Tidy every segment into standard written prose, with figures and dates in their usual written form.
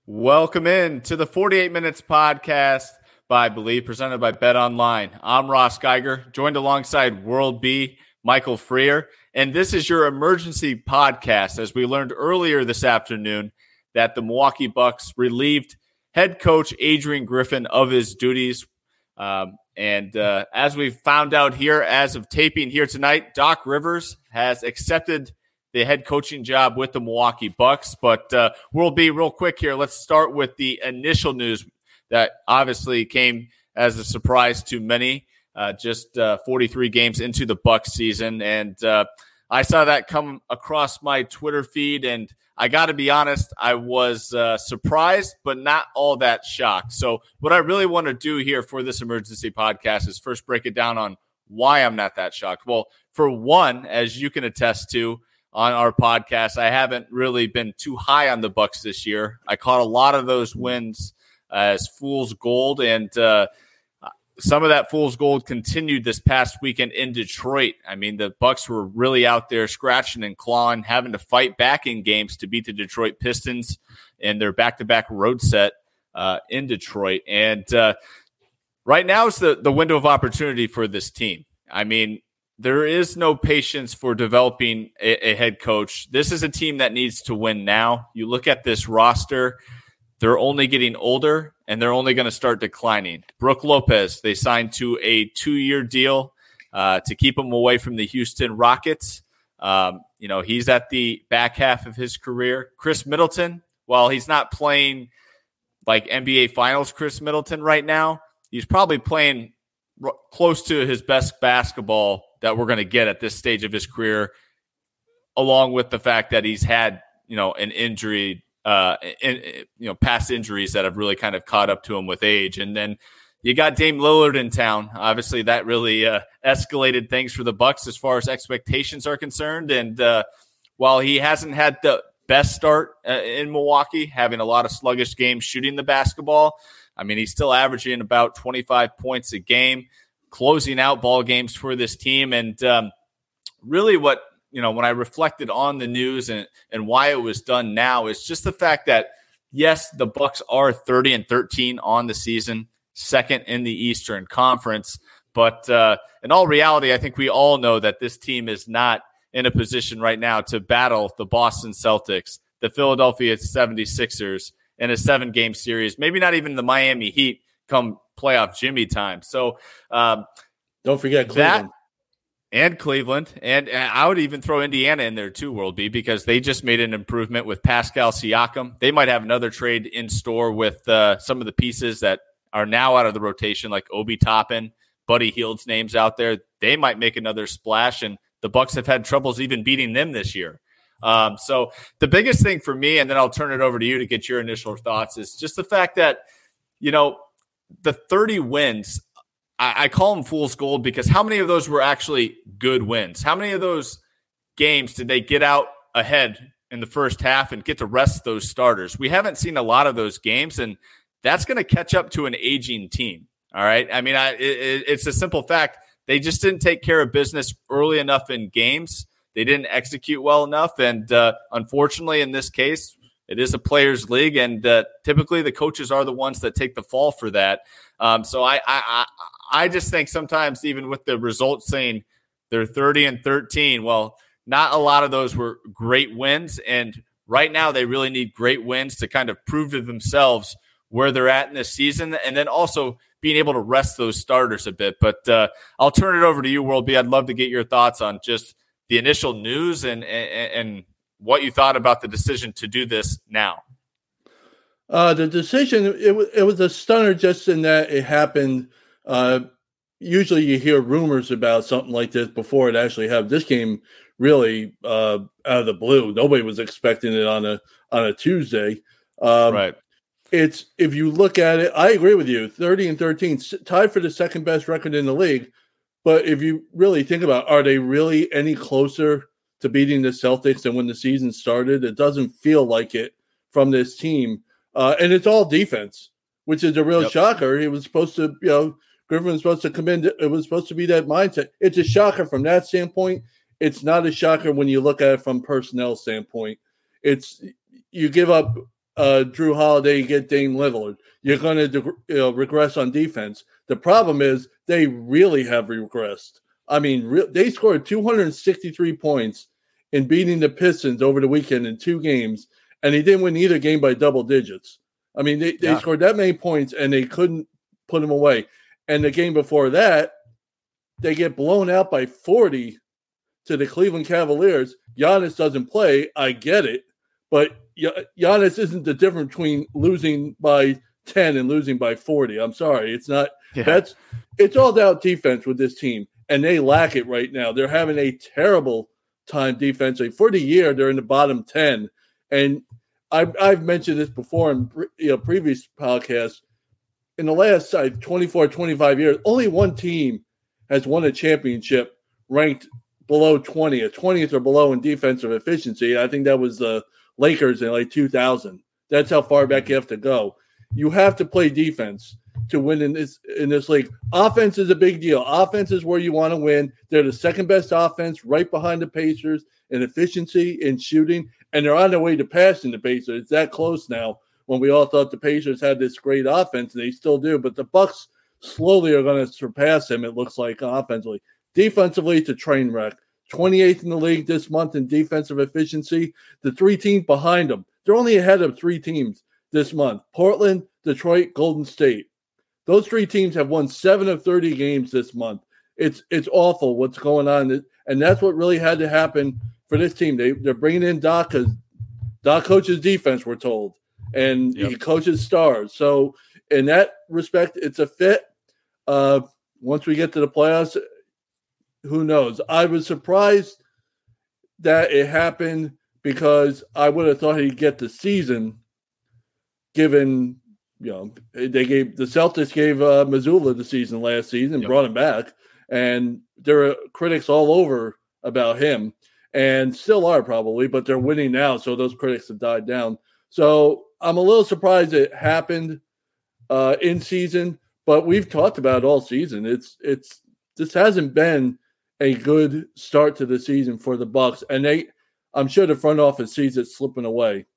Welcome in to the 48 Minutes podcast by Believe, presented by Bet Online. I'm Ross Geiger, joined alongside World B, Michael Freer, and this is your emergency podcast as we learned earlier this afternoon that the Milwaukee Bucks relieved head coach Adrian Griffin of his duties. As we found out here, as of taping here tonight, Doc Rivers has accepted the head coaching job with the Milwaukee Bucks. But we'll be real quick here. Let's start with the initial news that obviously came as a surprise to many, just 43 games into the Bucks season. And I saw that come across my Twitter feed, and I got to be honest, I was surprised, but not all that shocked. So what I really want to do here for this emergency podcast is first break it down on why I'm not that shocked. Well, for one, as you can attest to, on our podcast, I haven't really been too high on the Bucks this year. I caught a lot of those wins as fool's gold, and some of that fool's gold continued this past weekend in Detroit. I mean, the Bucks were really out there scratching and clawing, having to fight back in games to beat the Detroit Pistons in their back-to-back road set in Detroit. And right now is the window of opportunity for this team. I mean, there is no patience for developing a head coach. This is a team that needs to win now. You look at this roster, they're only getting older, and they're only going to start declining. Brook Lopez, they signed to a 2-year deal to keep him away from the Houston Rockets. He's at the back half of his career. Chris Middleton, while he's not playing like NBA Finals Chris Middleton right now, he's probably playing close to his best basketball that we're going to get at this stage of his career, along with the fact that he's had, an injury, past injuries that have really kind of caught up to him with age. And then you got Dame Lillard in town. Obviously, that really escalated things for the Bucks as far as expectations are concerned. And while he hasn't had the best start in Milwaukee, having a lot of sluggish games shooting the basketball, I mean, he's still averaging about 25 points a game, closing out ball games for this team. And really what, when I reflected on the news and why it was done now, is just the fact that, yes, the Bucks are 30-13 on the season, second in the Eastern Conference. But in all reality, I think we all know that this team is not in a position right now to battle the Boston Celtics, the Philadelphia 76ers in a 7-game series, maybe not even the Miami Heat come playoff Jimmy time. So don't forget Cleveland. And Cleveland. And I would even throw Indiana in there too, World B, because they just made an improvement with Pascal Siakam. They might have another trade in store with some of the pieces that are now out of the rotation, like Obi Toppin, Buddy Hield's names out there. They might make another splash, and the Bucks have had troubles even beating them this year. So the biggest thing for me, and then I'll turn it over to you to get your initial thoughts, is just the fact that, the 30 wins, I call them fool's gold because how many of those were actually good wins? How many of those games did they get out ahead in the first half and get to rest those starters? We haven't seen a lot of those games, and that's going to catch up to an aging team. All right. I mean, it's a simple fact. They just didn't take care of business early enough in games. They didn't execute well enough. And unfortunately, in this case, it is a players' league, and typically the coaches are the ones that take the fall for that. So I just think sometimes even with the results saying they're 30-13, well, not a lot of those were great wins. And right now they really need great wins to kind of prove to themselves where they're at in this season, and then also being able to rest those starters a bit. But I'll turn it over to you, World B. I'd love to get your thoughts on just the initial news and what you thought about the decision to do this now. The decision, it was a stunner just in that it happened. Usually you hear rumors about something like this before it actually happened. This came really out of the blue. Nobody was expecting it on a Tuesday. Right. It's, if you look at it, I agree with you, 30-13, tied for the second best record in the league. But if you really think about, are they really any closer to beating the Celtics than when the season started? It doesn't feel like it from this team. And it's all defense, which is a real shocker. He was supposed to, Griffin was supposed to come in. It was supposed to be that mindset. It's a shocker from that standpoint. It's not a shocker when you look at it from personnel standpoint. It's, you give up Drew Holiday, you get Dame Lillard. You're going to regress on defense. The problem is they really have regressed. I mean, they scored 263 points in beating the Pistons over the weekend in 2 games, and they didn't win either game by double digits. I mean, they scored that many points, and they couldn't put them away. And the game before that, they get blown out by 40 to the Cleveland Cavaliers. Giannis doesn't play. I get it. But Giannis isn't the difference between losing by 10 and losing by 40. I'm sorry. It's not. Yeah. It's all about defense with this team, and they lack it right now. They're having a terrible time defensively. For the year, they're in the bottom 10. And I've mentioned this before in previous podcasts. In the last 24, 25 years, only one team has won a championship ranked below 20th or below in defensive efficiency. I think that was the Lakers in like 2000. That's how far back you have to go. You have to play defense to win in this league. Offense is a big deal. Offense is where you want to win. They're the second best offense right behind the Pacers in efficiency, in shooting, and they're on their way to passing the Pacers. It's that close now when we all thought the Pacers had this great offense, and they still do. But the Bucks slowly are going to surpass them, it looks like, offensively. Defensively, it's a train wreck. 28th in the league this month in defensive efficiency. The 3 teams behind them, they're only ahead of 3 teams this month. Portland, Detroit, Golden State. Those 3 teams have won 7 of 30 games this month. It's awful what's going on. And that's what really had to happen for this team. They're bringing in Doc because Doc coaches defense, we're told. And he coaches stars. So in that respect, it's a fit. Once we get to the playoffs, who knows? I was surprised that it happened because I would have thought he'd get the season given, the Celtics gave Mazzulla the season last season and brought him back. And there are critics all over about him and still are probably, but they're winning now. So those critics have died down. So I'm a little surprised it happened in season, but we've talked about it all season. This hasn't been a good start to the season for the Bucks, and I'm sure the front office sees it slipping away.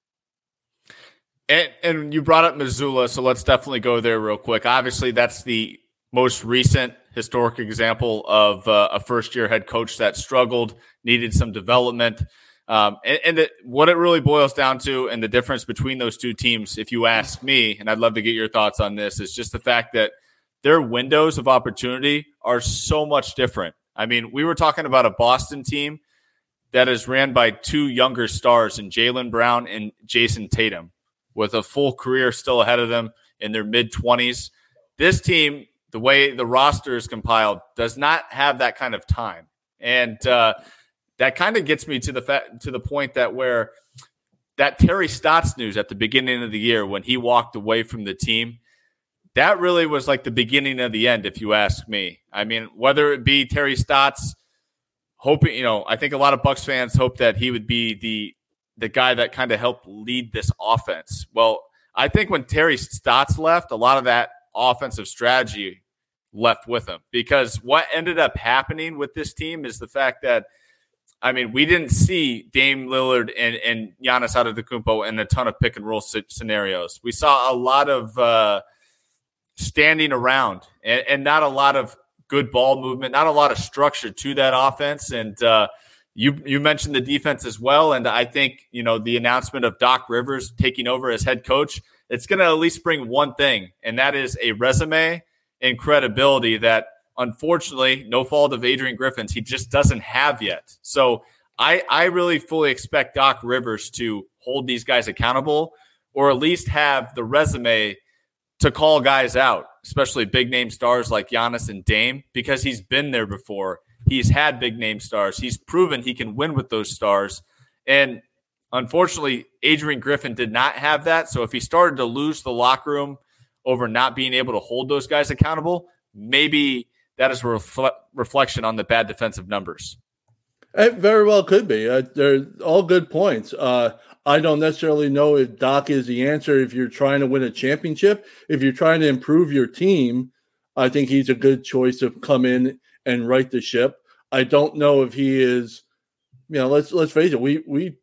And you brought up Mazzulla, so let's definitely go there real quick. Obviously, that's the most recent historic example of a first-year head coach that struggled, needed some development. What it really boils down to, and the difference between those 2 teams, if you ask me, and I'd love to get your thoughts on this, is just the fact that their windows of opportunity are so much different. I mean, we were talking about a Boston team that is ran by 2 younger stars in Jaylen Brown and Jason Tatum, with a full career still ahead of them in their mid-20s. This team, the way the roster is compiled, does not have that kind of time. And that kind of gets me to the point that where that Terry Stotts news at the beginning of the year when he walked away from the team, that really was like the beginning of the end, if you ask me. I mean, whether it be Terry Stotts hoping, I think a lot of Bucks fans hope that he would be the guy that kind of helped lead this offense. Well, I think when Terry Stotts left, a lot of that offensive strategy left with him, because what ended up happening with this team is the fact that, I mean, we didn't see Dame Lillard and Giannis Antetokounmpo in a ton of pick and roll scenarios. We saw a lot of standing around and not a lot of good ball movement, not a lot of structure to that offense. And you mentioned the defense as well. And I think, the announcement of Doc Rivers taking over as head coach, it's going to at least bring one thing, and that is a resume and credibility that, unfortunately, no fault of Adrian Griffin's, he just doesn't have yet. So I really fully expect Doc Rivers to hold these guys accountable, or at least have the resume to call guys out, especially big-name stars like Giannis and Dame, because he's been there before. He's had big-name stars. He's proven he can win with those stars. And unfortunately, Adrian Griffin did not have that. So if he started to lose the locker room over not being able to hold those guys accountable, maybe that is a reflection on the bad defensive numbers. It very well could be. They're all good points. I don't necessarily know if Doc is the answer if you're trying to win a championship. If you're trying to improve your team, I think he's a good choice to come in and right the ship. I don't know if he is, let's face it,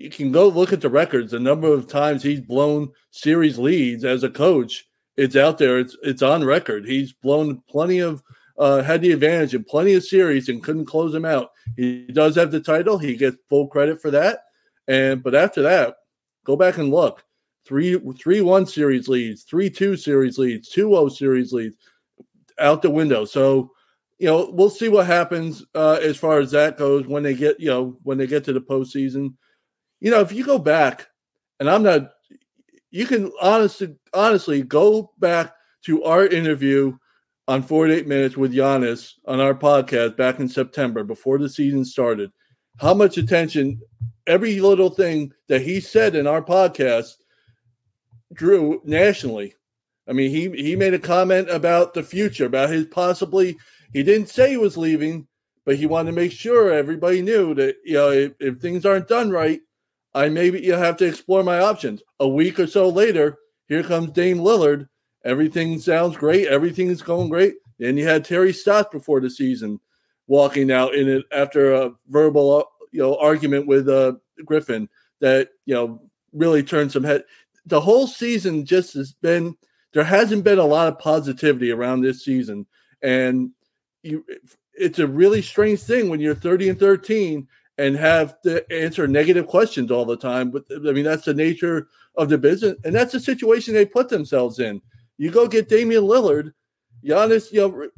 you can go look at the records. The number of times he's blown series leads as a coach, it's out there. It's on record. He's blown plenty of had the advantage in plenty of series and couldn't close them out. He does have the title. He gets full credit for that. But after that, go back and look. 3-1 series leads, 3-2 series leads, 2-0 series leads, out the window. So, we'll see what happens as far as that goes when they get to the postseason. If you go back, and you can honestly go back to our interview on 48 Minutes with Giannis on our podcast back in September before the season started. How much attention every little thing that he said in our podcast drew nationally. I mean, he made a comment about the future, about he didn't say he was leaving, but he wanted to make sure everybody knew that, if things aren't done right, you have to explore my options. A week or so later, here comes Dame Lillard. Everything sounds great. Everything is going great. And you had Terry Stotts before the season walking out in it after a verbal, argument with Griffin that, really turned some head. The whole season just there hasn't been a lot of positivity around this season. And it's a really strange thing when you're 30-13 and have to answer negative questions all the time. But I mean, that's the nature of the business. And that's the situation they put themselves in. You go get Damian Lillard. Giannis,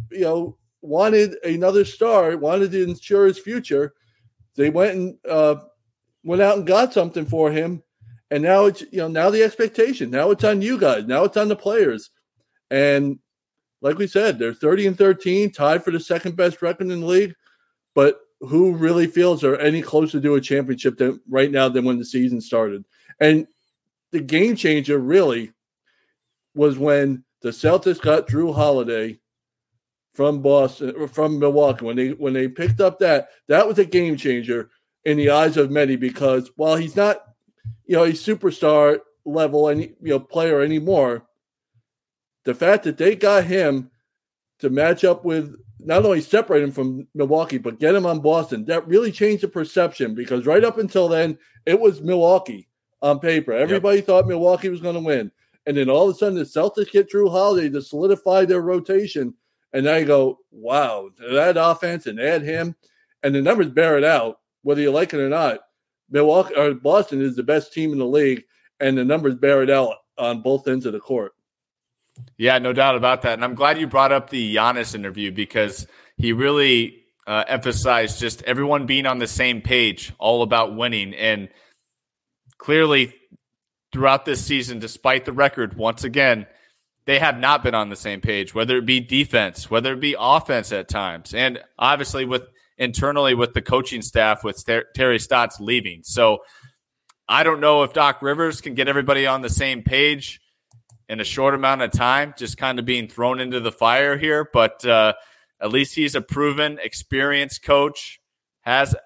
wanted another star, wanted to ensure his future. They went out and got something for him. And now it's, now the expectation. Now it's on you guys. Now it's on the players. And like we said, they're 30-13, tied for the second best record in the league. But who really feels they're any closer to a championship right now than when the season started? And the game changer really was when the Celtics got Drew Holiday from Boston or from Milwaukee. When they picked up that was a game changer in the eyes of many, because while he's not a superstar level and player anymore, the fact that they got him to match up with, not only separate him from Milwaukee, but get him on Boston, that really changed the perception, because right up until then, it was Milwaukee on paper. Everybody thought Milwaukee was going to win. And then all of a sudden, the Celtics get Drew Holiday to solidify their rotation. And now you go, wow, that offense and add him. And the numbers bear it out, whether you like it or not. Boston is the best team in the league, and the numbers bear it out on both ends of the court. Yeah, no doubt about that. And I'm glad you brought up the Giannis interview, because he really emphasized just everyone being on the same page, all about winning. And clearly throughout this season, despite the record, once again, they have not been on the same page, whether it be defense, whether it be offense at times, and obviously internally with the coaching staff, with Terry Stotts leaving. So I don't know if Doc Rivers can get everybody on the same page in a short amount of time, just kind of being thrown into the fire here. But at least he's a proven, experienced coach, has,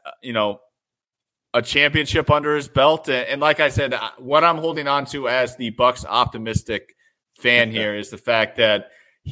a championship under his belt. And like I said, what I'm holding on to as the Bucks optimistic fan here is the fact that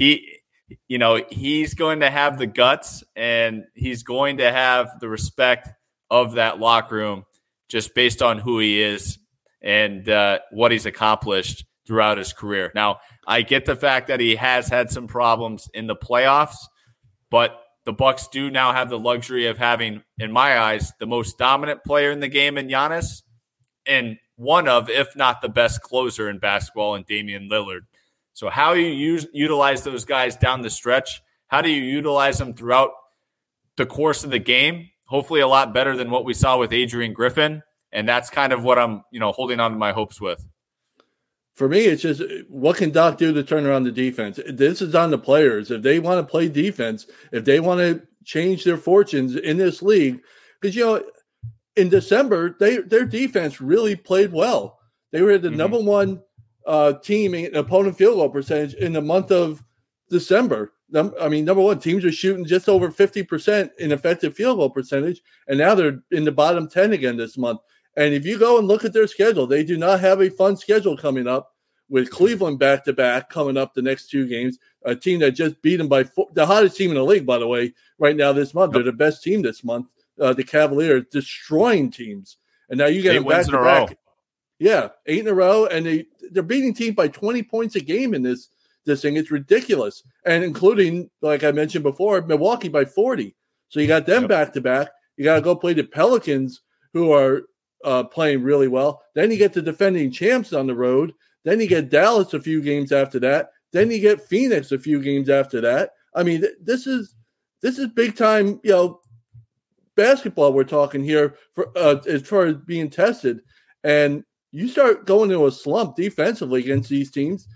he's going to have the guts and he's going to have the respect of that locker room just based on who he is and what he's accomplished throughout his career. Now, I get the fact that he has had some problems in the playoffs, but the Bucks do now have the luxury of having, in my eyes, the most dominant player in the game in Giannis, and one of, if not the best closer in basketball in Damian Lillard. So how you utilize those guys down the stretch, how do you utilize them throughout the course of the game? Hopefully a lot better than what we saw with Adrian Griffin, and that's kind of what I'm holding on to my hopes with. For me, it's just, what can Doc do to turn around the defense? This is on the players. If they want to play defense, if they want to change their fortunes in this league, because, in December, their defense really played well. They were the number one team in opponent field goal percentage in the month of December. Number one, teams are shooting just over 50% in effective field goal percentage, and now they're in the bottom 10 again this month. And if you go and look at their schedule, they do not have a fun schedule coming up, with Cleveland back-to-back coming up the next two games, a team that just beat them by the hottest team in the league, by the way, right now this month. They're the best team this month. The Cavaliers destroying teams. And now you get 8 wins in a row. Yeah, 8 in a row, and they're beating teams by 20 points a game in this thing. It's ridiculous. And including, like I mentioned before, Milwaukee by 40. So you got them back to back. You got to go play the Pelicans, who are playing really well. Then you get the defending champs on the road. Then you get Dallas a few games after that. Then you get Phoenix a few games after that. I mean, this is big time, basketball we're talking here for as far as being tested. And you start going into a slump defensively against these teams.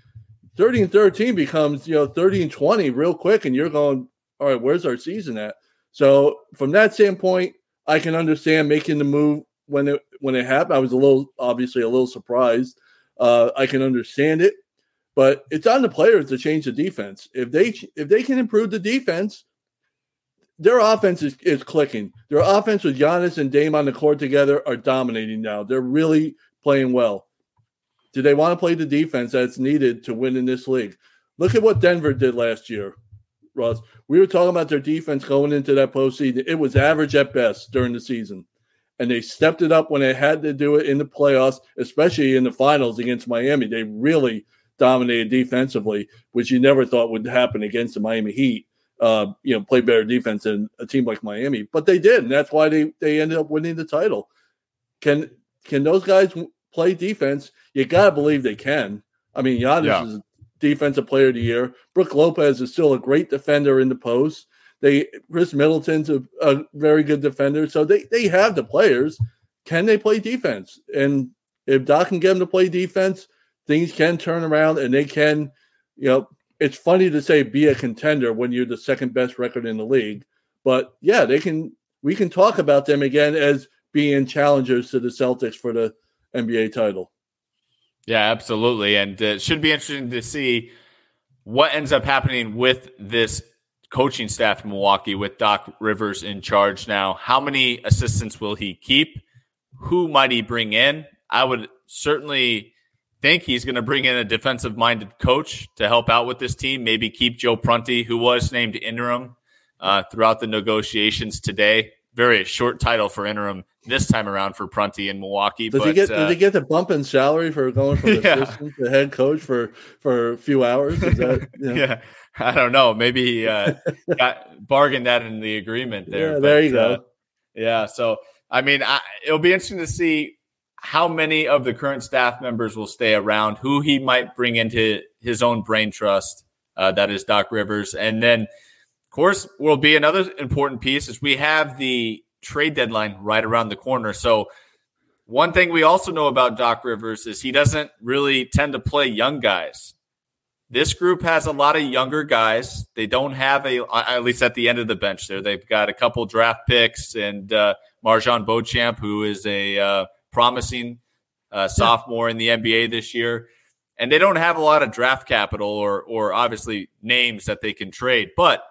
30-13 becomes 30-20 real quick, and you're going, all right, where's our season at? So from that standpoint, I can understand making the move when it happened. I was obviously a little surprised. I can understand it, but it's on the players to change the defense. If they can improve the defense, their offense is clicking. Their offense with Giannis and Dame on the court together are dominating now. They're really playing well. Do they want to play the defense that's needed to win in this league? Look at what Denver did last year, Russ. We were talking about their defense going into that postseason. It was average at best during the season. And they stepped it up when they had to do it in the playoffs, especially in the finals against Miami. They really dominated defensively, which you never thought would happen against the Miami Heat. Play better defense than a team like Miami. But they did, and that's why they ended up winning the title. Can those guys play defense? You got to believe they can. I mean, Giannis is Defensive Player of the Year. Brook Lopez is still a great defender in the post. Chris Middleton's a very good defender. So they have the players. Can they play defense? And if Doc can get them to play defense, things can turn around, and they can, it's funny to say be a contender when you're the second best record in the league. But yeah, we can talk about them again as being challengers to the Celtics for the NBA title. Yeah, absolutely. And it should be interesting to see what ends up happening with this coaching staff in Milwaukee with Doc Rivers in charge now. How many assistants will he keep? Who might he bring in? I would certainly think he's going to bring in a defensive-minded coach to help out with this team, maybe keep Joe Prunty, who was named interim throughout the negotiations today. Very short title for interim this time around for Prunty in Milwaukee. Did he get the bump in salary for going from assistant to head coach for a few hours? Is that, Yeah, I don't know. Maybe he got bargained that in the agreement there. Yeah, there you go. Yeah, so, I mean, it'll be interesting to see how many of the current staff members will stay around, who he might bring into his own brain trust, that is Doc Rivers. And then, of course, will be another important piece is we have the trade deadline right around the corner. So one thing we also know about Doc Rivers is he doesn't really tend to play young guys. This group has a lot of younger guys. They don't have at least at the end of the bench there, they've got a couple draft picks and Marjon Beauchamp, who is a promising sophomore in the NBA this year. And they don't have a lot of draft capital or obviously names that they can trade. But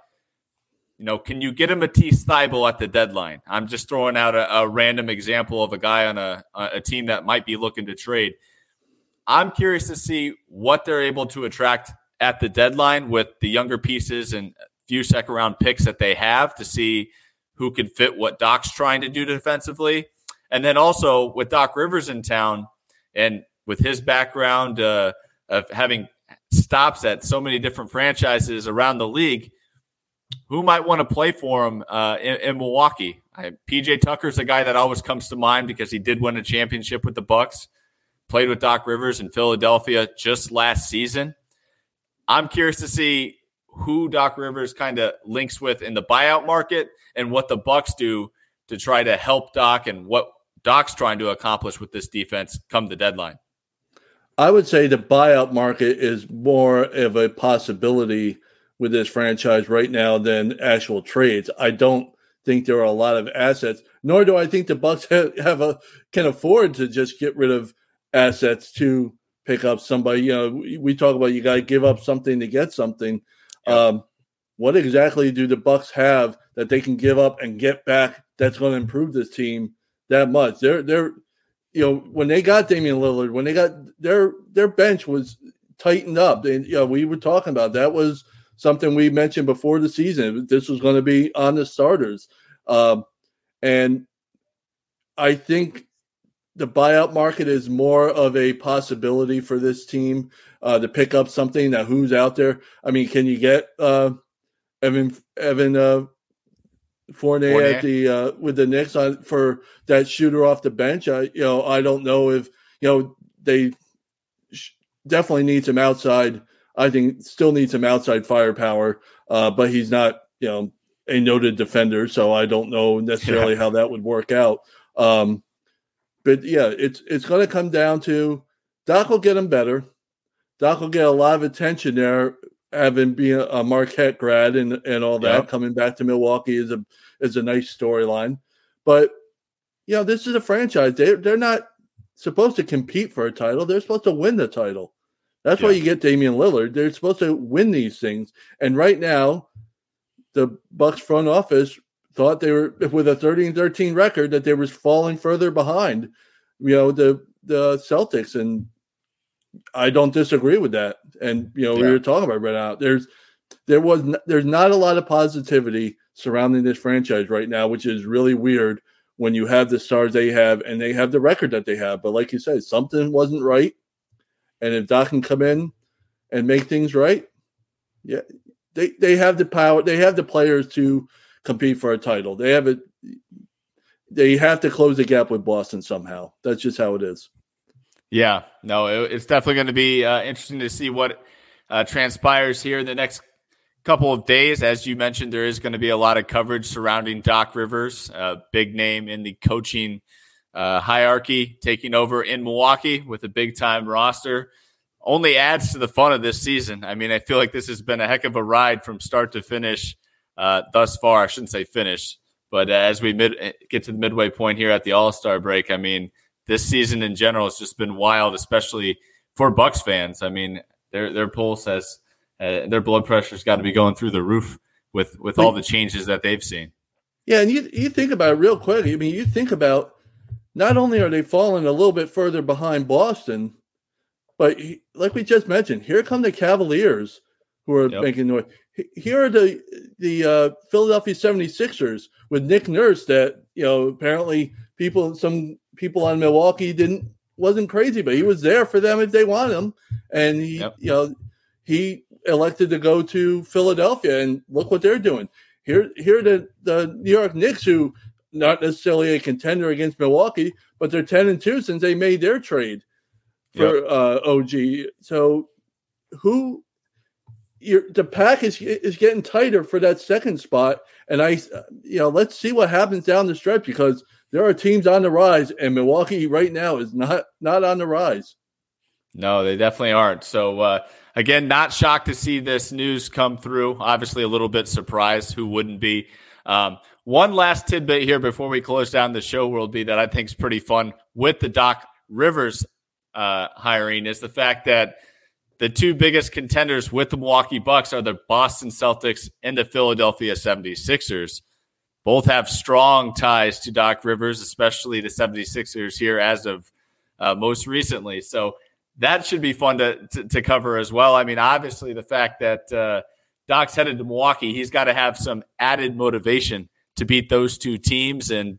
can you get a Matisse Thybulle at the deadline? I'm just throwing out a random example of a guy on a team that might be looking to trade. I'm curious to see what they're able to attract at the deadline with the younger pieces and few second-round picks that they have to see who can fit what Doc's trying to do defensively. And then also with Doc Rivers in town and with his background of having stops at so many different franchises around the league, who might want to play for him in Milwaukee? PJ Tucker's a guy that always comes to mind because he did win a championship with the Bucks, played with Doc Rivers in Philadelphia just last season. I'm curious to see who Doc Rivers kind of links with in the buyout market and what the Bucks do to try to help Doc and what Doc's trying to accomplish with this defense come the deadline. I would say the buyout market is more of a possibility with this franchise right now than actual trades. I don't think there are a lot of assets, nor do I think the Bucks can afford to just get rid of assets to pick up somebody. We talk about you got to give up something to get something. What exactly do the Bucks have that they can give up and get back that's going to improve this team that much? They're when they got Damian Lillard, when they got their bench was tightened up, and we were talking about that was something we mentioned before the season. This was going to be on the starters. And I think the buyout market is more of a possibility for this team to pick up something. Now, who's out there? I mean, can you get Evan Fournier at the with the Knicks for that shooter off the bench? I don't know if they definitely need some outside. I think still need some outside firepower, but he's not a noted defender, so I don't know necessarily how that would work out. But yeah, it's going to come down to Doc will get him better. Doc will get a lot of attention there, having been a Marquette grad and all that. Yep. Coming back to Milwaukee is a nice storyline. But this is a franchise. They're not supposed to compete for a title. They're supposed to win the title. That's why you get Damian Lillard. They're supposed to win these things. And right now, the Bucks front office thought they were, with a 30-13 record, that they were falling further behind, the Celtics. And I don't disagree with that. And, we were talking about right now. There's not a lot of positivity surrounding this franchise right now, which is really weird when you have the stars they have and they have the record that they have. But like you said, something wasn't right. And if Doc can come in and make things right, they have the power. They have the players to compete for a title. They have it. They have to close the gap with Boston somehow. That's just how it is. Yeah, no, it's definitely going to be interesting to see what transpires here in the next couple of days. As you mentioned, there is going to be a lot of coverage surrounding Doc Rivers, a big name in the coaching hierarchy, taking over in Milwaukee with a big-time roster. Only adds to the fun of this season. I mean, I feel like this has been a heck of a ride from start to finish thus far. I shouldn't say finish, but as we get to the midway point here at the All-Star break, I mean, this season in general has just been wild, especially for Bucks fans. I mean, their pulse has their blood pressure's got to be going through the roof with all the changes that they've seen. Yeah, and you think about it real quick. I mean, you think about not only are they falling a little bit further behind Boston, but like we just mentioned, here come the Cavaliers who are making noise. Here are the Philadelphia 76ers with Nick Nurse that, apparently some people on Milwaukee wasn't crazy, but he was there for them if they want him. And he elected to go to Philadelphia, and look what they're doing. Here are the New York Knicks, who not necessarily a contender against Milwaukee, but they're 10-2 since they made their trade for OG. So the pack is getting tighter for that second spot. And let's see what happens down the stretch, because there are teams on the rise, and Milwaukee right now is not on the rise. No, they definitely aren't. So, again, not shocked to see this news come through. Obviously, a little bit surprised. Who wouldn't be? One last tidbit here before we close down the show will be that I think is pretty fun with the Doc Rivers hiring is the fact that the two biggest contenders with the Milwaukee Bucks are the Boston Celtics and the Philadelphia 76ers. Both have strong ties to Doc Rivers, especially the 76ers here as of most recently. So that should be fun to cover as well. I mean, obviously the fact that Doc's headed to Milwaukee, he's got to have some added motivation to beat those two teams. And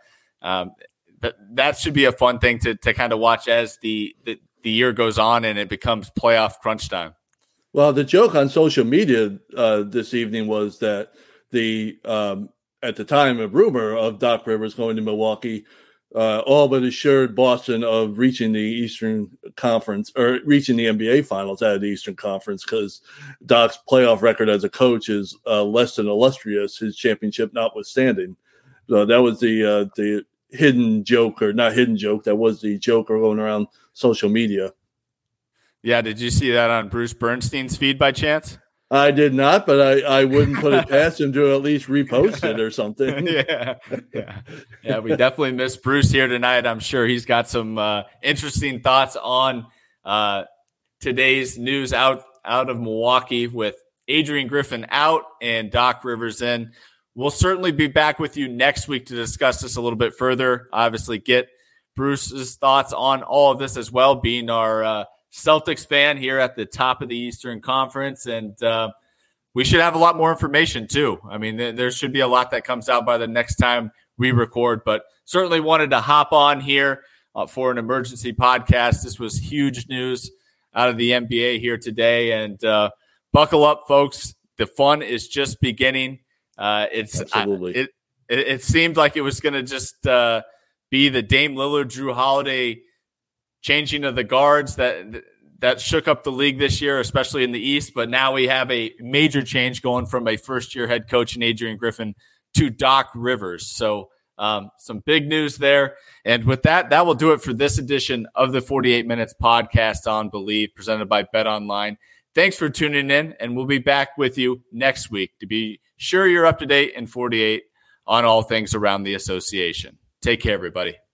that should be a fun thing to kind of watch as the year goes on and it becomes playoff crunch time. Well, the joke on social media this evening was that at the time, a rumor of Doc Rivers going to Milwaukee all but assured Boston of reaching the Eastern Conference, or reaching the NBA Finals out of the Eastern Conference, because Doc's playoff record as a coach is less than illustrious, his championship notwithstanding. So that was the hidden joke, or not hidden joke, that was the joke going around social media. Yeah, did you see that on Bruce Bernstein's feed by chance? I did not, but I wouldn't put it past him to at least repost it or something. Yeah, we definitely miss Bruce here tonight. I'm sure he's got some interesting thoughts on today's news out of Milwaukee with Adrian Griffin out and Doc Rivers in. We'll certainly be back with you next week to discuss this a little bit further. Obviously, get Bruce's thoughts on all of this as well, being our Celtics fan here at the top of the Eastern Conference. And we should have a lot more information too. I mean, there should be a lot that comes out by the next time we record, but certainly wanted to hop on here for an emergency podcast. This was huge news out of the NBA here today. And buckle up, folks. The fun is just beginning. Absolutely. It seemed like it was going to just be the Dame Lillard, Drew Holiday changing of the guards that shook up the league this year, especially in the East. But now we have a major change going from a first-year head coach in Adrian Griffin to Doc Rivers. So some big news there. And with that will do it for this edition of the 48 Minutes podcast on Believe, presented by BetOnline. Thanks for tuning in, and we'll be back with you next week to be sure you're up to date in 48 on all things around the association. Take care, everybody.